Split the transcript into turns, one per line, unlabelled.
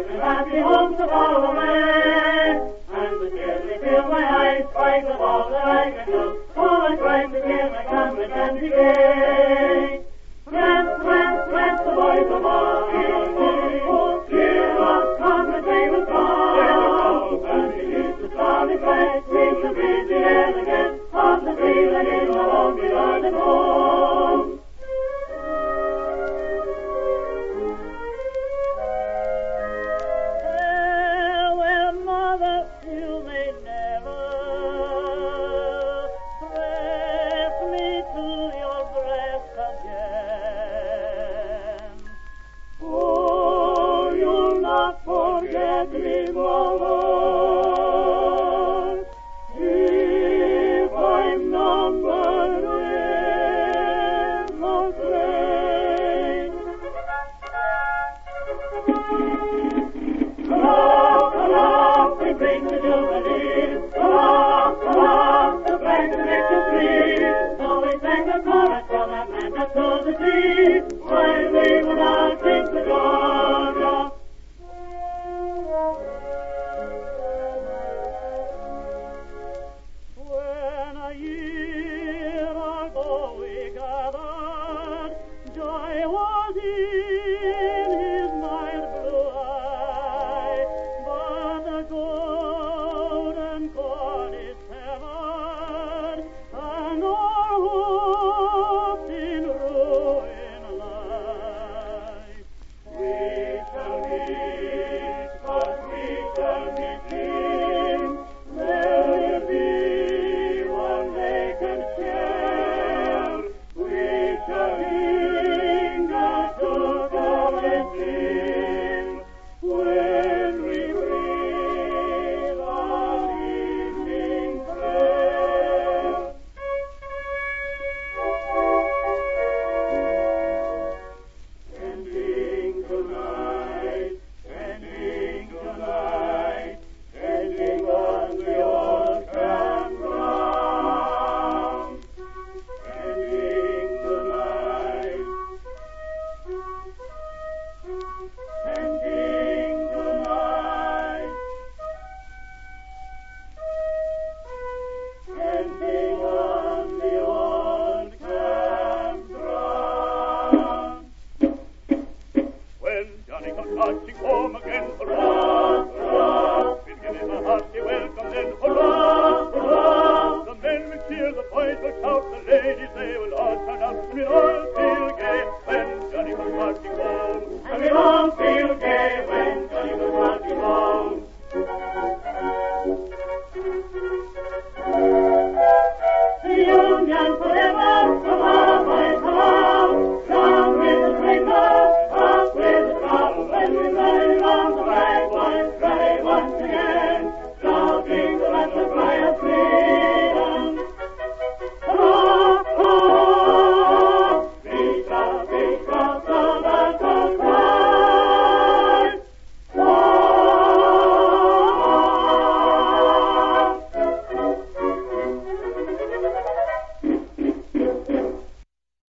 and happy home to follow me. And the tears they fill my eyes, spite of all that I can do, all I try to give I can pretend to be. Let the boys of all cheer us, come the day will come, and it is the solid way we shall be.